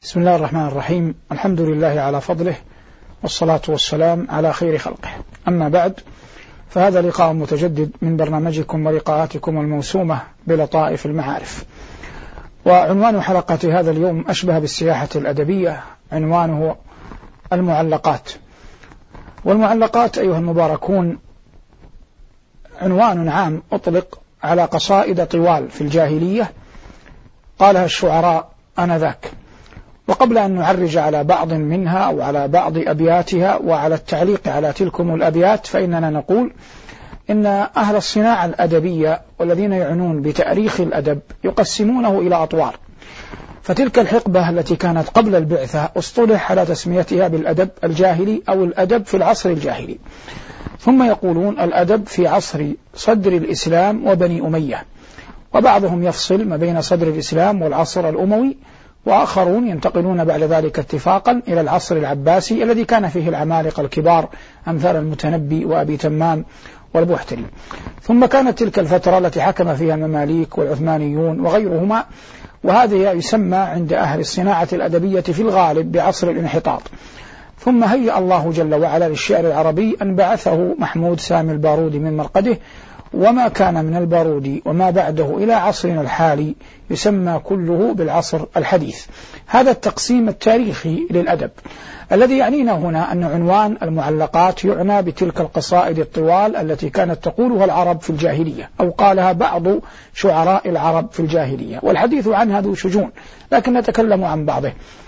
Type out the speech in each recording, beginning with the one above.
بسم الله الرحمن الرحيم. الحمد لله على فضله، والصلاة والسلام على خير خلقه. أما بعد، فهذا لقاء متجدد من برنامجكم ولقاءاتكم الموسومة بلطائف المعارف. وعنوان حلقة هذا اليوم أشبه بالسياحة الأدبية، عنوانه المعلقات. والمعلقات أيها المباركون عنوان عام أطلق على قصائد طوال في الجاهلية قالها الشعراء آنذاك. وقبل أن نعرج على بعض منها أو على بعض أبياتها وعلى التعليق على تلكم الأبيات، فإننا نقول إن أهل الصناعة الأدبية والذين يعنون بتأريخ الأدب يقسمونه إلى أطوار. فتلك الحقبة التي كانت قبل البعثة اصطلح على تسميتها بالأدب الجاهلي أو الأدب في العصر الجاهلي، ثم يقولون الأدب في عصر صدر الإسلام وبني أمية، وبعضهم يفصل ما بين صدر الإسلام والعصر الأموي، وآخرون ينتقلون بعد ذلك اتفاقا إلى العصر العباسي الذي كان فيه العمالقة الكبار أمثال المتنبي وأبي تمام والبوحتري. ثم كانت تلك الفترة التي حكم فيها المماليك والعثمانيون وغيرهما، وهذه يسمى عند أهل الصناعة الأدبية في الغالب بعصر الانحطاط. ثم هيأ الله جل وعلا للشعر العربي أن بعثه محمود سامي البارودي من مرقده، وما كان من البارودي وما بعده إلى عصرنا الحالي يسمى كله بالعصر الحديث. هذا التقسيم التاريخي للأدب. الذي يعنينا هنا أن عنوان المعلقات يعنى بتلك القصائد الطوال التي كانت تقولها العرب في الجاهلية، أو قالها بعض شعراء العرب في الجاهلية، والحديث عنها ذو شجون، لكن نتكلم عن بعضه.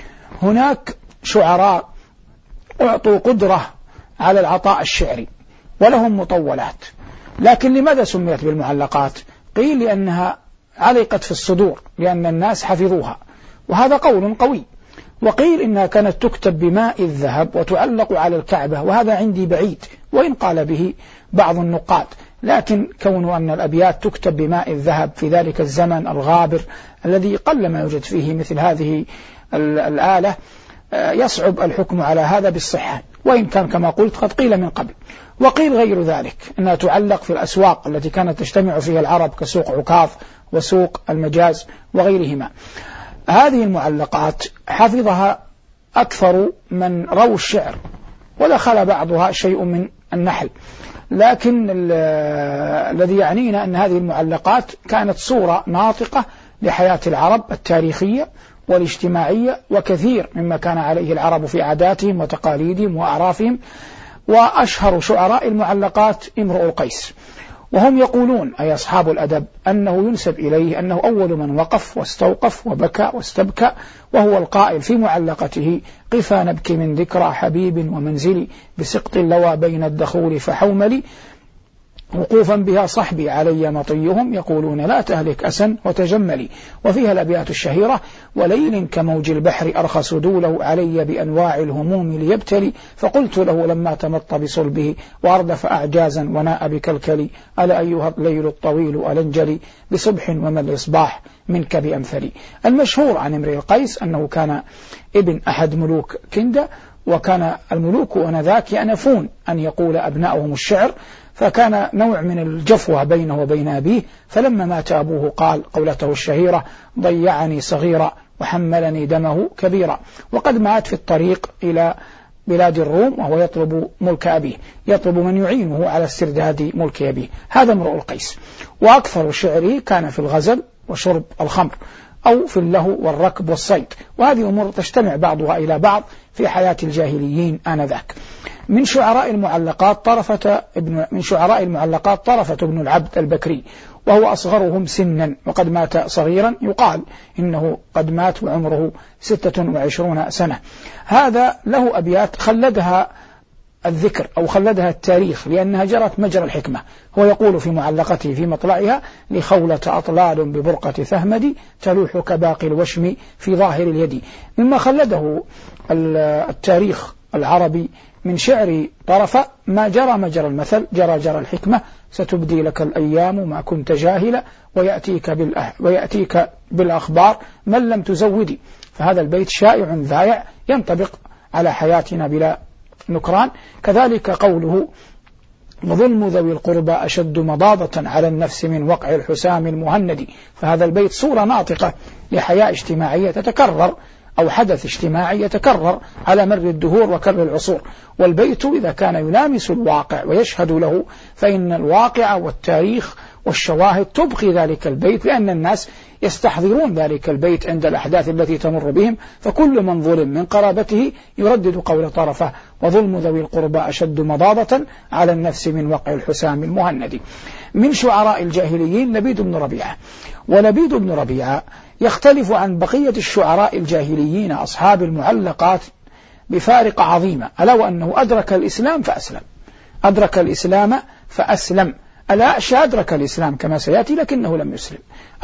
هناك شعراء أعطوا قدرة على العطاء الشعري ولهم مطولات، لكن لماذا سميت بالمعلقات؟ قيل لأنها علقت في الصدور لأن الناس حفظوها، وهذا قول قوي. وقيل إنها كانت تكتب بماء الذهب وتعلق على الكعبة، وهذا عندي بعيد وإن قال به بعض النقاد، لكن كون أن الأبيات تكتب بماء الذهب في ذلك الزمن الغابر الذي قل ما يوجد فيه مثل هذه الآلة يصعب الحكم على هذا بالصحة، وإن كان كما قلت قد قيل من قبل. وقيل غير ذلك أنها تعلق في الأسواق التي كانت تجتمع فيها العرب كسوق عكاظ وسوق المجاز وغيرهما. هذه المعلقات حفظها أكثر من روى الشعر، ودخل بعضها شيء من النحل، لكن الذي يعنينا أن هذه المعلقات كانت صورة ناطقة لحياة العرب التاريخية والاجتماعية، وكثير مما كان عليه العرب في عاداتهم وتقاليدهم وأعرافهم. وأشهر شعراء المعلقات امرؤ القيس، وهم يقولون أي أصحاب الأدب أنه ينسب إليه أنه أول من وقف واستوقف وبكى واستبكى، وهو القائل في معلقته: قفا نبكي من ذكرى حبيب ومنزلي بسقط اللوى بين الدخول فحوملي وقوفا بها صحبي علي مطيهم يقولون لا تهلك أسا وتجملي. وفيها الأبيات الشهيرة: وليل كموج البحر أرخص دوله علي بأنواع الهموم ليبتلي فقلت له لما تمط بصلبه وأردف أعجازا وناء بكلكلي ألا أيها الليل الطويل ألنجلي بصبح وما الإصباح منك بأمثلي. المشهور عن امرئ القيس أنه كان ابن أحد ملوك كندة، وكان الملوك آنذاك يأنفون أن يقول أبنائهم الشعر، فكان نوع من الجفوة بينه وبين أبيه، فلما مات أبوه قال قولته الشهيرة: ضيعني صغيرا وحملني دمه كبيرا. وقد مات في الطريق إلى بلاد الروم وهو يطلب ملك أبيه، يطلب من يعينه على استرداد ملك أبيه. هذا امرؤ القيس. وأكثر شعره كان في الغزل وشرب الخمر، أو في اللهو والركب والصيد، وهذه أمور تجتمع بعضها إلى بعض في حياة الجاهليين آنذاك. من شعراء المعلقات طرفة بن العبد البكري، وهو أصغرهم سنا وقد مات صغيرا، يقال إنه قد مات وعمره 26 سنة. هذا له أبيات خلدها الذكر أو خلدها التاريخ لأنها جرت مجرى الحكمة. هو يقول في معلقته في مطلعها: لخولة أطلال ببرقة فهمدي تلوح كباقي الوشم في ظاهر اليد. مما خلده التاريخ العربي من شعر طرفة ما جرى مجرى المثل، جرى الحكمة: ستبدي لك الأيام ما كنت جاهلا ويأتيك بالأخبار من لم تزودي. فهذا البيت شائع ذائع ينطبق على حياتنا بلا نكران. كذلك قوله: وظلم ذوي القربى أشد مضاضة على النفس من وقع الحسام المهند. فهذا البيت صورة ناطقة لحياة اجتماعية تتكرر أو حدث اجتماعي يتكرر على مر الدهور وكر العصور. والبيت إذا كان يلامس الواقع ويشهد له فإن الواقع والتاريخ والشواهد تبقي ذلك البيت، لأن الناس يستحضرون ذلك البيت عند الأحداث التي تمر بهم، فكل من ظلم من قرابته يردد قول طرفه: وظلم ذوي القربى أشد مضاضة على النفس من وقع الحسام المهند. من شعراء الجاهليين لبيد بن ربيعة. ولبيد بن ربيعة يختلف عن بقية الشعراء الجاهليين أصحاب المعلقات بفارق عظيمة، ألا وأنه أدرك الإسلام فأسلم. أدرك الإسلام فأسلم. الأعشى أدرك الإسلام كما سيأتي لكنه لم يسلم.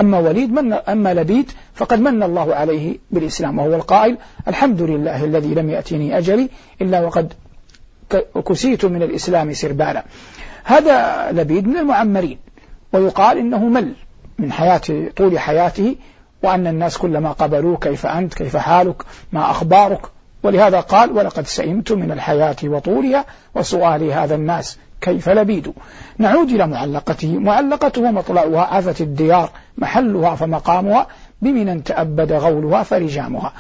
أما لبيد فقد من الله عليه بالإسلام، وهو القائل: الحمد لله الذي لم يأتني أجلي إلا وقد كسيت من الإسلام سربالا. هذا لبيد من المعمرين، ويقال إنه مل من طول حياته، وأن الناس كلما قبلوه: كيف أنت؟ كيف حالك؟ ما أخبارك؟ ولهذا قال: ولقد سئمت من الحياة وطولها وسؤالي هذا الناس كيف لبيد. نعود إلى معلقته. معلقته مطلعها عفت الديار محلها، فمقامها بمن تأبد غولها فرجامها.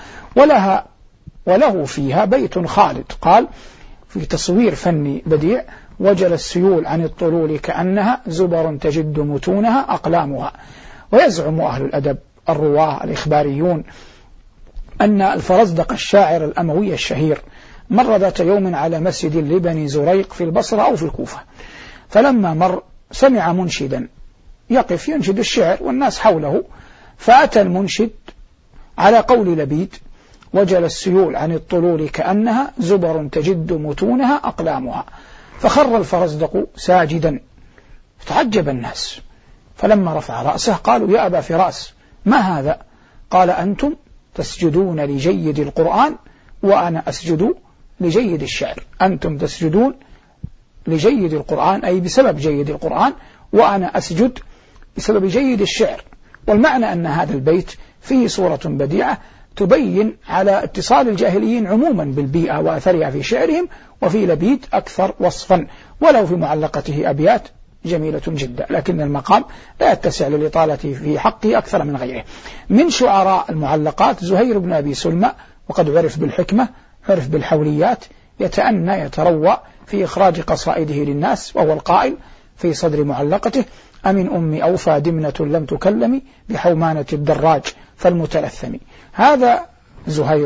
وله فيها بيت خالد، قال في تصوير فني بديع: وجل السيول عن الطلول كأنها زبر تجد متونها أقلامها. ويزعم أهل الأدب الرواه الإخباريون أن الفرزدق الشاعر الأموي الشهير مر ذات يوم على مسجد لبني زريق في البصرة أو في الكوفة، فلما مر سمع منشدا يقف ينشد الشعر والناس حوله، فأتى المنشد على قول لبيد: وجل السيول عن الطلول كأنها زبر تجد متونها أقلامها. فخر الفرزدق ساجدا، فتعجب الناس، فلما رفع رأسه قالوا: يا أبا فراس ما هذا؟ قال: أنتم تسجدون لجيد القرآن وأنا أسجد لجيد الشعر. أنتم تسجدون لجيد القرآن أي بسبب جيد القرآن، وأنا أسجد بسبب جيد الشعر. والمعنى أن هذا البيت فيه صورة بديعة تبين على اتصال الجاهليين عموما بالبيئة وأثرها في شعرهم، وفي لبيد أكثر وصفا، ولو في معلقته أبيات جميلة جدا، لكن المقام لا يتسع للإطالة في حقه أكثر من غيره. من شعراء المعلقات زهير بن أبي سلمى، وقد عرف بالحكمة، عرف بالحوليات، يتأنى يتروى في إخراج قصائده للناس، وهو القائل في صدر معلقته: أمن أمي أوفى دمنة لم تكلم بحومانة الدراج فالمتلثم. هذا زهير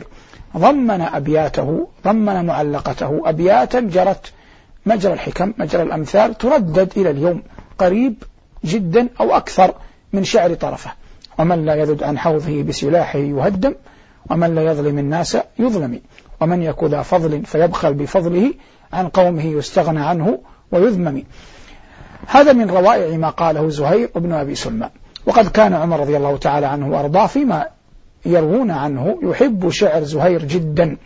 ضمن معلقته أبياتا جرت مجرى الحكم، مجرى الأمثال، تردد إلى اليوم قريب جدا أو أكثر من شعر طرفه: ومن لا يذد عن حوضه بسلاحه يهدم، ومن لا يظلم الناس يظلم، ومن يكن ذا فضل فيبخل بفضله، عن قومه يستغنى عنه ويذمم. هذا من روائع ما قاله زهير بن أبي سلمى. وقد كان عمر رضي الله تعالى عنه وأرضاه فيما يروون عنه يحب شعر زهير جدا،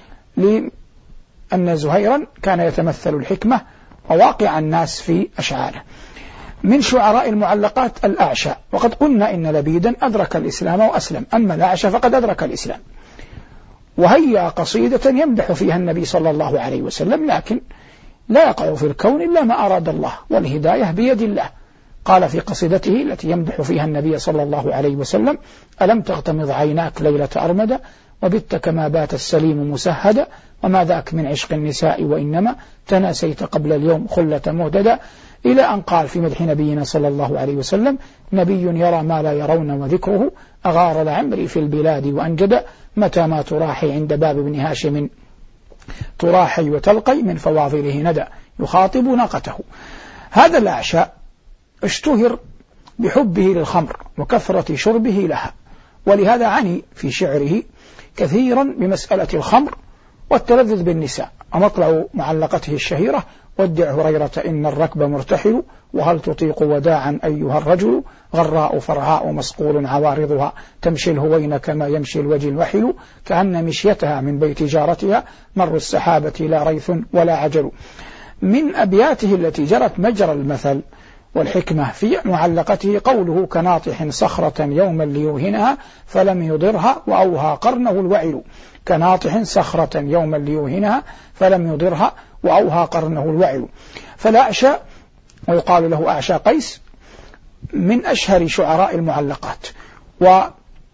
لأن زهيرا كان يتمثل الحكمة وواقع الناس في أشعاره. من شعراء المعلقات الأعشى، وقد قلنا إن لبيدا أدرك الإسلام وأسلم، أما الأعشى فقد أدرك الإسلام، وهي قصيدة يمدح فيها النبي صلى الله عليه وسلم، لكن لا يقع في الكون إلا ما أراد الله، والهداية بيد الله. قال في قصيدته التي يمدح فيها النبي صلى الله عليه وسلم: ألم تغتمض عيناك ليلة أرمدة، وبت كما بات السليم مسهدا، وما ذاك من عشق النساء وإنما تناسيت قبل اليوم خلة مهددا، إلى أن قال في مدح نبينا صلى الله عليه وسلم: نبي يرى ما لا يرون وذكره أغار لعمري في البلاد وأنجد، متى ما تراحي عند باب ابن هاشم تراحي وتلقي من فواضله ندى، يخاطب ناقته. هذا الأعشى اشتهر بحبه للخمر وكثرة شربه لها، ولهذا عني في شعره كثيرا بمسألة الخمر والتلذذ بالنساء. ومطلع معلقته الشهيرة: ودع هريرة إن الركب مرتحل، وهل تطيق وداعا أيها الرجل، غراء فرعاء مسقول عوارضها، تمشي الهوين كما يمشي الوجه الوحل، كأن مشيتها من بيت جارتها، مر السحابة لا ريث ولا عجل. من أبياته التي جرت مجرى المثل والحكمة في معلقته قوله: كناطح صخرة يوما ليوهنها فلم يضرها وأوهى قرنه الوعل. كناطح صخرة يوما ليوهنها فلم يضرها وأوهى قرنه الوعل. فالأعشى، ويقال له أعشى قيس، من أشهر شعراء المعلقات،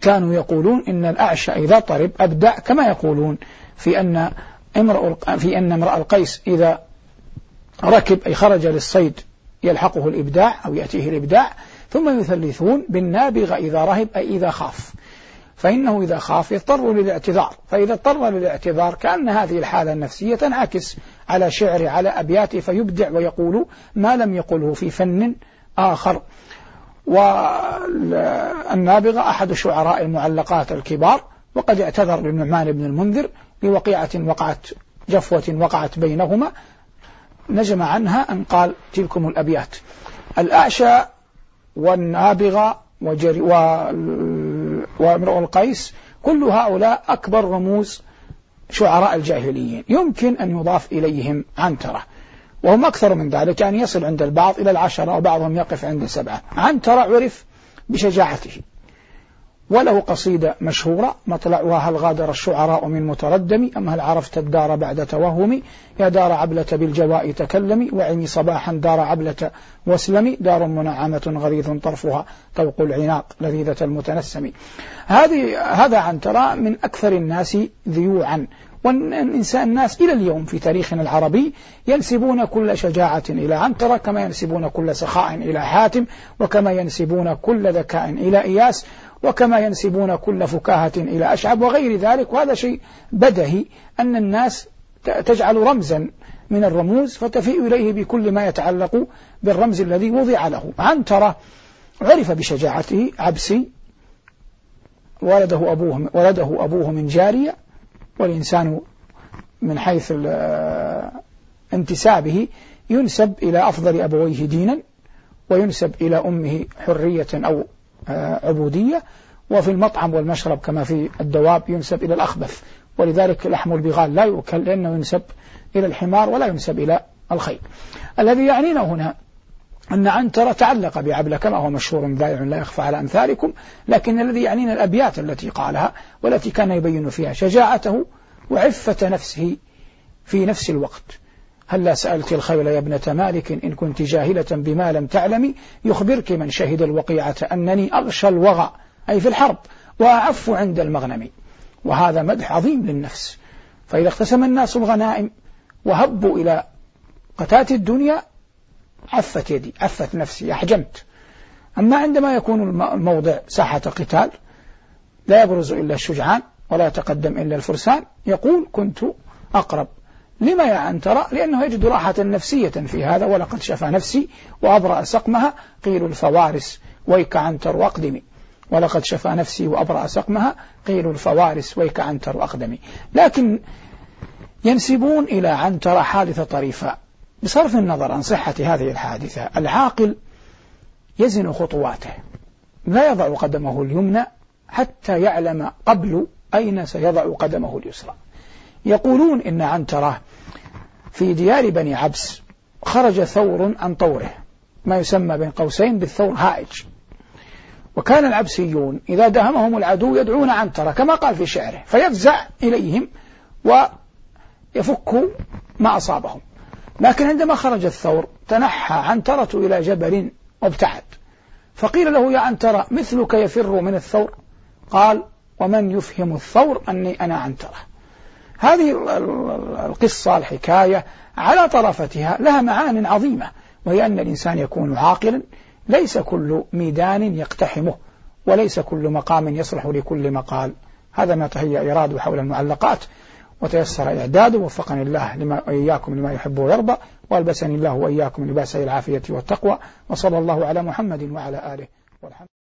كانوا يقولون إن الأعشى إذا طرب أبدع، كما يقولون في أن امرأ القيس إذا ركب أي خرج للصيد يلحقه الإبداع أو يأتيه الإبداع، ثم يثلثون بالنابغة إذا رهب أي إذا خاف، فإنه إذا خاف يضطر للاعتذار، فإذا اضطر للاعتذار كأن هذه الحالة النفسية تنعكس على شعره على أبياته فيبدع ويقول ما لم يقله في فن آخر. والنابغة أحد شعراء المعلقات الكبار، وقد اعتذر للنعمان بن المنذر لوقيعة وقعت جفوة وقعت بينهما، نجم عنها أن قال تلكم الأبيات. الأعشى والنابغة وامرؤ القيس كل هؤلاء أكبر رموز شعراء الجاهليين، يمكن أن يضاف إليهم عنترة، وهم أكثر من ذلك، يعني يصل عند البعض إلى 10 وبعضهم يقف عند 7. عنترة عرف بشجاعته، وله قصيدة مشهورة مطلعها هل غادر الشعراء من متردم أم هل عرفت الدار بعد توهمي، يا دار عبلة بالجواء تكلمي وعمي صباحا دار عبلة واسلمي، دار منعمة غليظ طرفها طوق العناق لذيذة المتنسم. هذا عنترة من أكثر الناس ذيوعا، الناس إلى اليوم في تاريخنا العربي ينسبون كل شجاعة إلى عنترة، كما ينسبون كل سخاء إلى حاتم، وكما ينسبون كل ذكاء إلى إياس، وكما ينسبون كل فكاهة إلى أشعب وغير ذلك. وهذا شيء بدهي أن الناس تجعل رمزا من الرموز فتفيء إليه بكل ما يتعلق بالرمز الذي وضع له. عنترة عرف بشجاعته، عبسي، ولده أبوه من جارية، والإنسان من حيث انتسابه ينسب إلى أفضل أبويه دينا، وينسب إلى أمه حرية أو عبودية، وفي المطعم والمشرب كما في الدواب ينسب إلى الأخبث، ولذلك لحم البغال لا يؤكل لأنه ينسب إلى الحمار ولا ينسب إلى الخيل. الذي يعنينا هنا أن عنترة تعلق بعبلة كما هو مشهور ذائع لا يخفى على أمثالكم، لكن الذي يعنينا الأبيات التي قالها والتي كان يبين فيها شجاعته وعفة نفسه في نفس الوقت. هلا سألت الخيل يا ابنة مالك إن كنت جاهلة بما لم تعلمي، يخبرك من شهد الوقيعة أنني أغشى الوغى أي في الحرب وأعف عند المغنم. وهذا مدح عظيم للنفس، فإذا اقتسم الناس الغنائم وهبوا إلى قتات الدنيا عفت يدي، عفت نفسي، أحجمت. أما عندما يكون الموضع ساحة قتال لا يبرز إلا الشجعان ولا يتقدم إلا الفرسان، يقول كنت أقرب. لما يا عنترة؟ لأنه يجد راحة نفسية في هذا. ولقد شفى نفسي وأبرأ سقمها قيل الفوارس ويك عنتر وأقدمي، ولقد شفى نفسي وأبرأ سقمها قيل الفوارس ويك عنتر وأقدمي. لكن ينسبون إلى عنترة حادثة طريفة بصرف النظر عن صحة هذه الحادثة. العاقل يزن خطواته، لا يضع قدمه اليمنى حتى يعلم قبل أين سيضع قدمه اليسرى. يقولون إن عنترة في ديار بني عبس خرج ثور عن طوره، ما يسمى بين قوسين بالثور هائج، وكان العبسيون إذا دهمهم العدو يدعون عنترة كما قال في شعره، فيفزع إليهم ويفك ما أصابهم. لكن عندما خرج الثور تنحى عنترة إلى جبل وابتعد، فقيل له يا عنترة مثلك يفر من الثور؟ قال ومن يفهم الثور أني أنا عنترة. هذه القصة الحكاية على طرفتها لها معان عظيمة، وهي أن الإنسان يكون عاقلا، ليس كل ميدان يقتحمه، وليس كل مقام يصلح لكل مقال. هذا ما تهيأ إراده حول المعلقات وتيسر إعداده، وفقني الله وإياكم لما يحب ويرضى، وألبسني الله وإياكم لباسي العافية والتقوى، وصلى الله على محمد وعلى آله والحمد.